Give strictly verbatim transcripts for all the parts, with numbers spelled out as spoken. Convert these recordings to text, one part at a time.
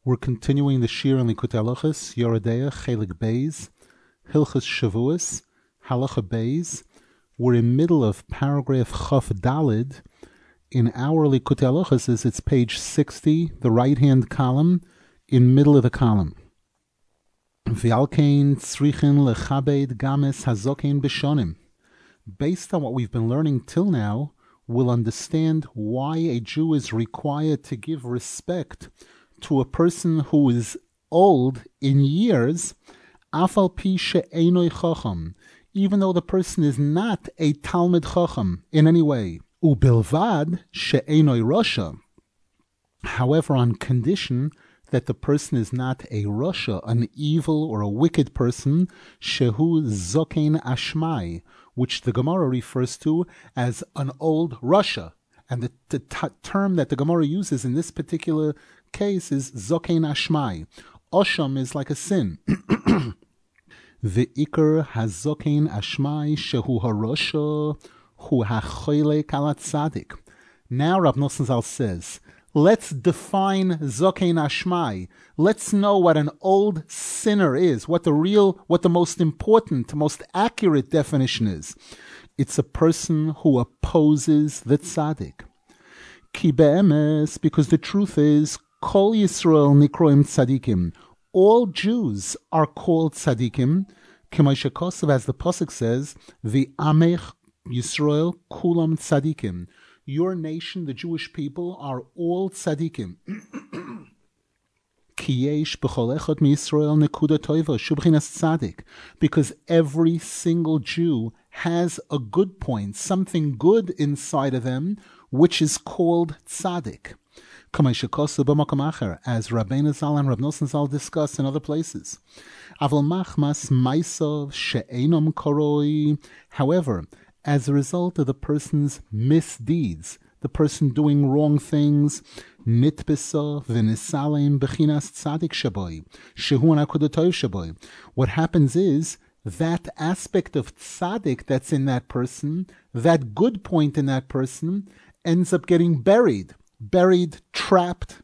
We're continuing the Shir in Likutei Halachos, Yoredeya, Chelik Beis, Hilchos Shavuos, Halacha Beis. We're in middle of paragraph Chaf Dalid. In our Likutei Halachos, is it's page sixty, the right-hand column, in middle of the column. V'alkein tzrichin lechabed games hazokein b'shonim. Based on what we've been learning till now, we'll understand why a Jew is required to give respect to a person who is old in years, afal pi she'enoi chacham, even though the person is not a Talmid Chacham in any way. Ubilvad she'enoi Rasha. However, on condition that the person is not a Rasha, an evil or a wicked person, shehu zokein ashmai, which the Gemara refers to as an old Rasha. And the, the t- term that the Gemara uses in this particular case is zokein ashmai. Osham is like a sin. The ikar hazokein ashmai shehu harosha hu hachoylek ala tzadik. Now Rav Nosson Zal says, let's define zokein ashmai. Let's know what an old sinner is, what the real, what the most important, most accurate definition is. It's a person who opposes the tzaddik. Ki be'emes, because the truth is, Kol Yisrael nikroim tzaddikim. All Jews are called tzaddikim. K'moshe Kosev, as the pasuk says, the Amech Yisrael kulam tzaddikim. Your nation, the Jewish people, are all tzaddikim. Because every single Jew has a good point, something good inside of them, which is called tzaddik. As Rabbeinu Zal and Rav Nosson Zal discuss in other places. However, as a result of the person's misdeeds, the person doing wrong things, nitbisa v'nisalem bechinas tzadik shaboy, shehu nakudatov shaboy. What happens is that aspect of tzaddik that's in that person, that good point in that person, ends up getting buried, buried, trapped.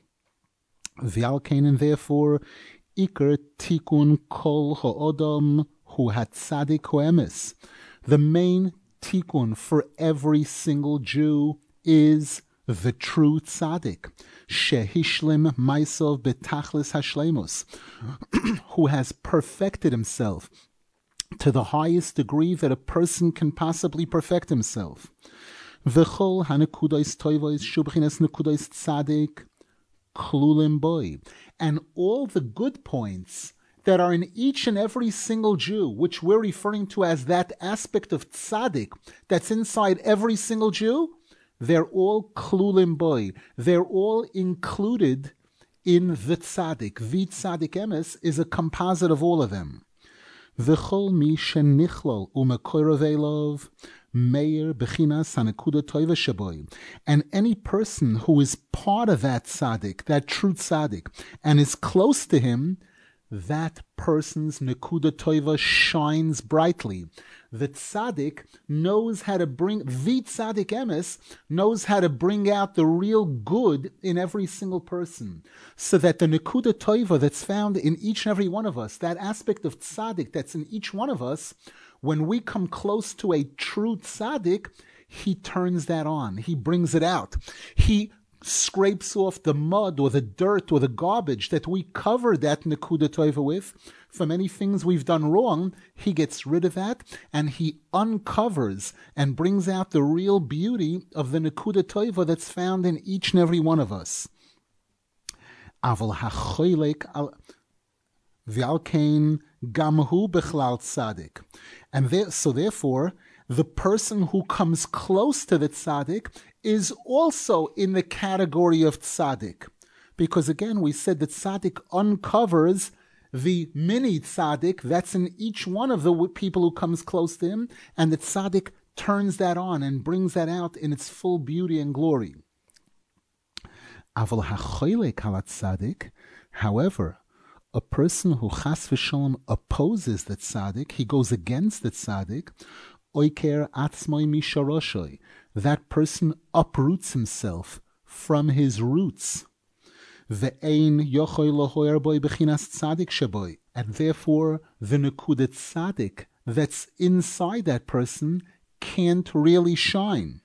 V'alkein, and therefore, ikar tikun kol ha'odam hu hatzadik ho'emes. The main tikkun for every single Jew is the true tzaddik, shehishlim maisov betachlis hashlemus, who has perfected himself to the highest degree that a person can possibly perfect himself. V'chol hanekudais toivos shubchinas nekudais tzaddik klulim boy, and all the good points that are in each and every single Jew, which we're referring to as that aspect of tzaddik that's inside every single Jew, they're all klulim boy. They're all included in the tzaddik. The tzaddik emes is a composite of all of them. V'chol mi shenichlol u'mekorav elov meir bechinas hanekuda toiva shaboy. And any person who is part of that tzaddik, that true tzaddik, and is close to him, that person's nekuda toiva shines brightly. The tzaddik knows how to bring, the tzaddik emes knows how to bring out the real good in every single person. So that the nekuda toiva that's found in each and every one of us, that aspect of tzaddik that's in each one of us, when we come close to a true tzaddik, he turns that on. He brings it out. He scrapes off the mud or the dirt or the garbage that we cover that nekuda toiva with from any things we've done wrong. He gets rid of that and he uncovers and brings out the real beauty of the nekuda toiva that's found in each and every one of us. Aval hachoylek v'alkein gamhu bechlal tzaddik, and there, so therefore, the person who comes close to the tzaddik is also in the category of tzaddik. Because again, we said that tzaddik uncovers the mini tzaddik that's in each one of the people who comes close to him, and the tzaddik turns that on and brings that out in its full beauty and glory. Aval hachoylek ala tzaddik, however, a person who chas v'shalom opposes the tzaddik, he goes against the tzaddik, oiker atzmoi misharoshoy, that person uproots himself from his roots. Ve'ein yochoy lohoyer boy bechinas tzadik sheboy. And therefore, the nekudat tzadik that's inside that person can't really shine.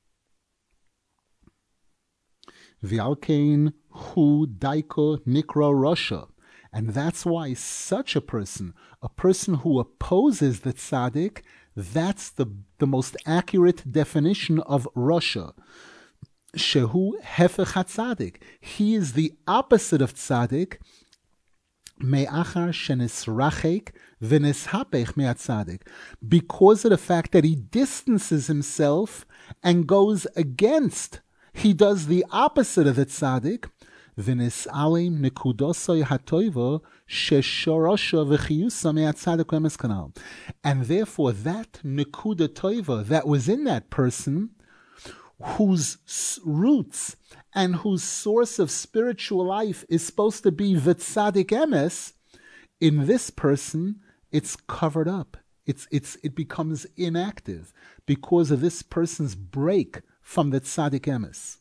V'alkein hu daiko nikra rasha. And that's why such a person, a person who opposes the tzaddik, that's the, the most accurate definition of rasha. Shehu hefech hatzadik. He is the opposite of tzaddik. Me'achar shenisrachek v'nishapech me'atzadik. Because of the fact that he distances himself and goes against, he does the opposite of the tzaddik. V'nis'alim nekudosoi hatoivo sheshorosha v'chiyusa me'atzadik emes kanal. And therefore that nekuda toiva that was in that person, whose roots and whose source of spiritual life is supposed to be v'tzadik emes, in this person, it's covered up. It's, it's, it becomes inactive because of this person's break from the tzadik emes.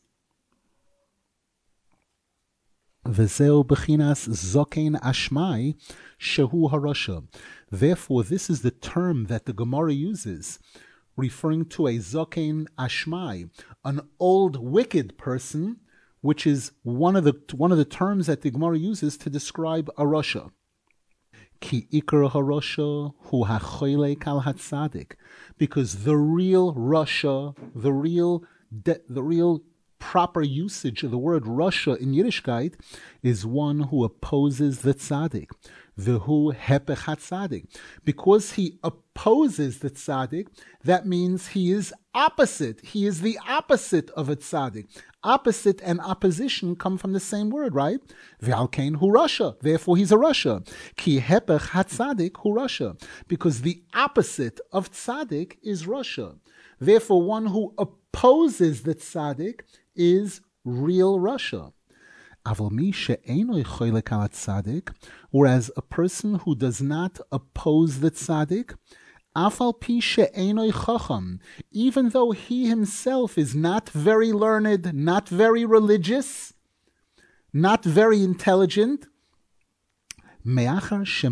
V'zeu b'chinas zokein ashmai shehu harasha. Therefore, this is the term that the Gemara uses, referring to a zokein ashmai, an old wicked person, which is one of the one of the terms that the Gemara uses to describe a rasha. Ki ikar harasha hu hachoylek al hatzadik, because the real rasha, the real de, the real proper usage of the word rasha in Yiddishkeit is one who opposes the tzaddik. V'hu hepech hatzadik. Because he opposes the tzaddik, that means he is opposite. He is the opposite of a tzaddik. Opposite and opposition come from the same word, right? V'alkein hu rasha. Therefore he's a rasha. Ki hepech hatzadik hu rasha. Because the opposite of tzaddik is rasha. Therefore one who opposes the tzaddik is real rasha. Whereas a person who does not oppose the tzaddik, even though he himself is not very learned, not very religious, not very intelligent, once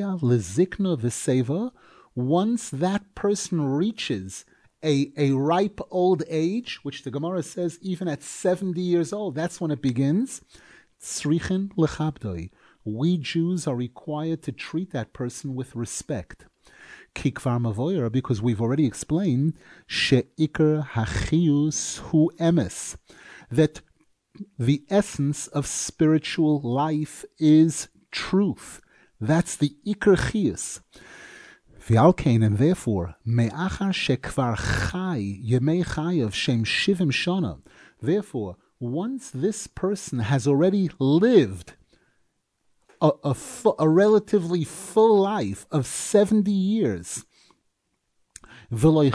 that person reaches A, a ripe old age, which the Gemara says even at seventy years old, that's when it begins. Tzrichin lechabdoi. We Jews are required to treat that person with respect. Kikvar mavoyer, because we've already explained, she'ikar hachiyus hu emes, that the essence of spiritual life is truth. That's the ikar chiyus. V'alkein, and therefore, me'achar shekvar chai yemei chayav shem shivim shana. Therefore, once this person has already lived a, a, fu- a relatively full life of seventy years, and the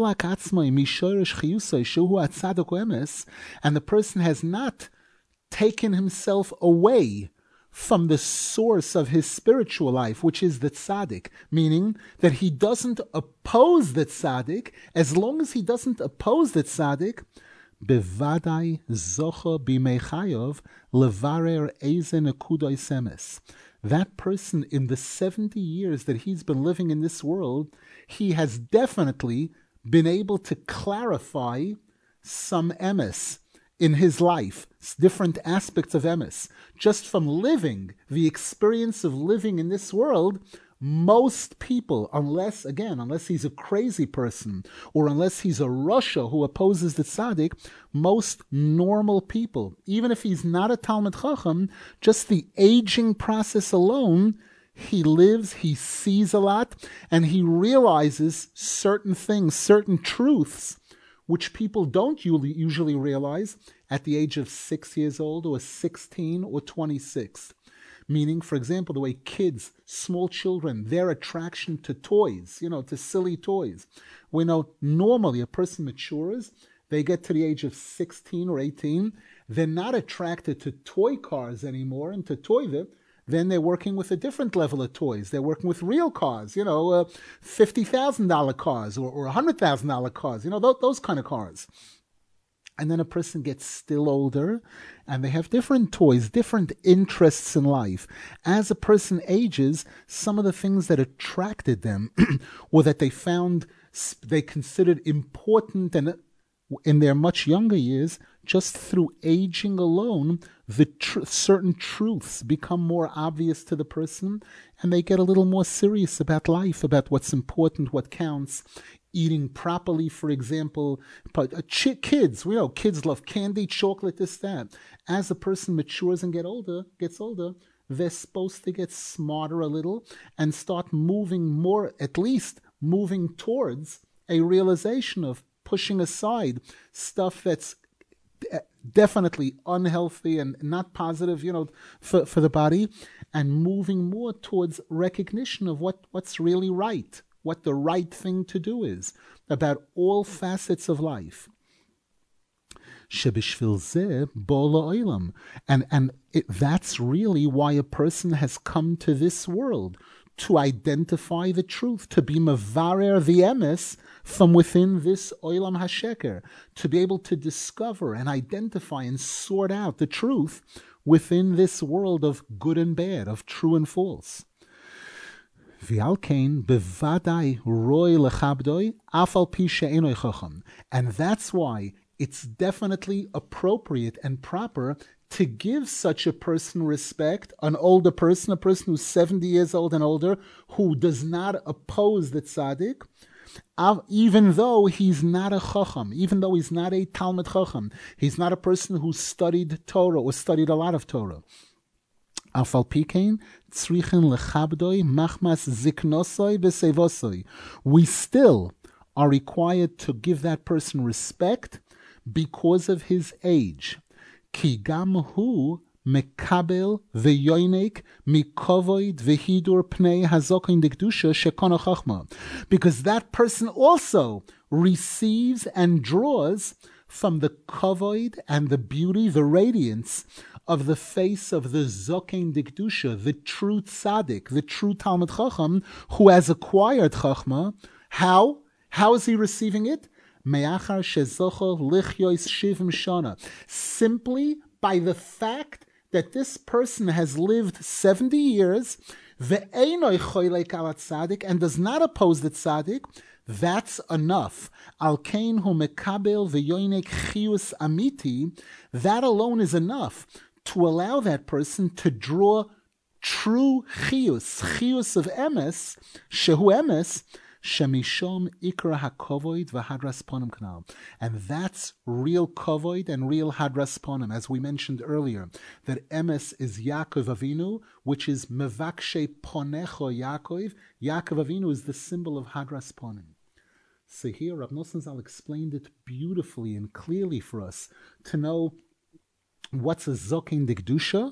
person has not taken himself away from the source of his spiritual life, which is the tzaddik, meaning that he doesn't oppose the tzaddik. As long as he doesn't oppose the tzaddik, bevadai zocha b'meichayov levarer eize nekudai semes. That person, in the seventy years that he's been living in this world, he has definitely been able to clarify some emes in his life, different aspects of emes. Just from living, the experience of living in this world, most people, unless, again, unless he's a crazy person, or unless he's a rasha who opposes the tzaddik, most normal people, even if he's not a Talmid Chacham, just the aging process alone, he lives, he sees a lot, and he realizes certain things, certain truths, which people don't usually realize at the age of six years old or sixteen or twenty-six. Meaning, for example, the way kids, small children, their attraction to toys, you know, to silly toys. We know normally a person matures, they get to the age of sixteen or eighteen, they're not attracted to toy cars anymore and to toy. Then they're working with a different level of toys. They're working with real cars, you know, uh, fifty thousand dollars cars or, or one hundred thousand dollars cars, you know, th- those kind of cars. And then a person gets still older, and they have different toys, different interests in life. As a person ages, some of the things that attracted them or that they found they considered important and in their much younger years, just through aging alone, the tr- certain truths become more obvious to the person, and they get a little more serious about life, about what's important, what counts. Eating properly, for example, but uh, ch- kids, we know kids love candy, chocolate, this, that. As a person matures and get older, gets older, they're supposed to get smarter a little and start moving more, at least moving towards a realization of pushing aside stuff that's definitely unhealthy and not positive, you know, for, for the body, and moving more towards recognition of what, what's really right, what the right thing to do is about all facets of life. And, and it, that's really why a person has come to this world, to identify the truth, to be mevarer the emes from within this olam hasheker, to be able to discover and identify and sort out the truth within this world of good and bad, of true and false. And that's why it's definitely appropriate and proper to give such a person respect, an older person, a person who's seventy years old and older, who does not oppose the tzaddik, even though he's not a chacham, even though he's not a Talmud chacham, he's not a person who studied Torah or studied a lot of Torah. We still are required to give that person respect because of his age. Ki gam hu mekabel v'yoinek mikovoid v'hidur pnei hazokin dekdusha shekona chachma, because that person also receives and draws from the kavod and the beauty, the radiance of the face of the zokin dekdusha, the true tzaddik, the true Talmud chacham, who has acquired chachma. How? How is he receiving it? Simply by the fact that this person has lived seventy years and does not oppose the tzaddik. That's enough. That alone is enough to allow that person to draw true chiyus, chiyus of emes, shehu emes, Shemishom ikra hakovoid v'hadras ponim kanal. And that's real kovoid and real hadras ponim, as we mentioned earlier, that emes is Yaakov Avinu, which is mevakshe ponecho Yaakov. Yaakov Avinu is the symbol of hadras ponim. So here, Rav Nosson Zal explained it beautifully and clearly for us to know what's a zokin dekdusha,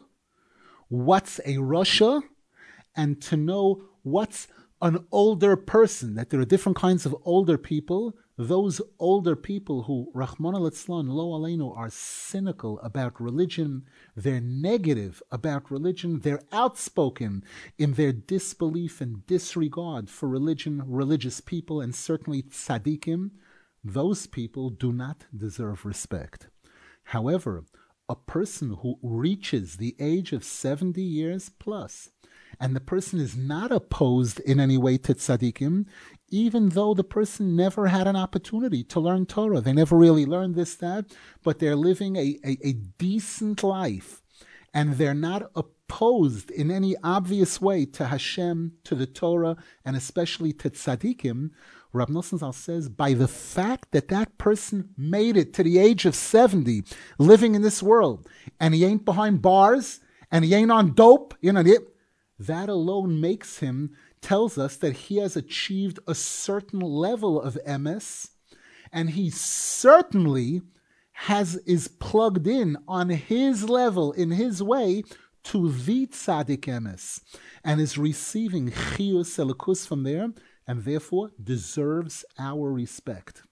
what's a rasha, and to know what's an older person, that there are different kinds of older people. Those older people who, Rahman al-Itzlan, lo aleinu, are cynical about religion, they're negative about religion, they're outspoken in their disbelief and disregard for religion, religious people, and certainly tzaddikim. Those people do not deserve respect. However, a person who reaches the age of seventy years plus, and the person is not opposed in any way to tzaddikim, even though the person never had an opportunity to learn Torah. They never really learned this, that, but they're living a, a, a decent life, and they're not opposed in any obvious way to Hashem, to the Torah, and especially to tzaddikim. Rav Nosson Zal says, by the fact that that person made it to the age of seventy, living in this world, and he ain't behind bars, and he ain't on dope, you know, that alone makes him, tells us that he has achieved a certain level of emes, and he certainly has is plugged in on his level, in his way, to the tzaddik emes, and is receiving chiyus elikus from there, and therefore deserves our respect.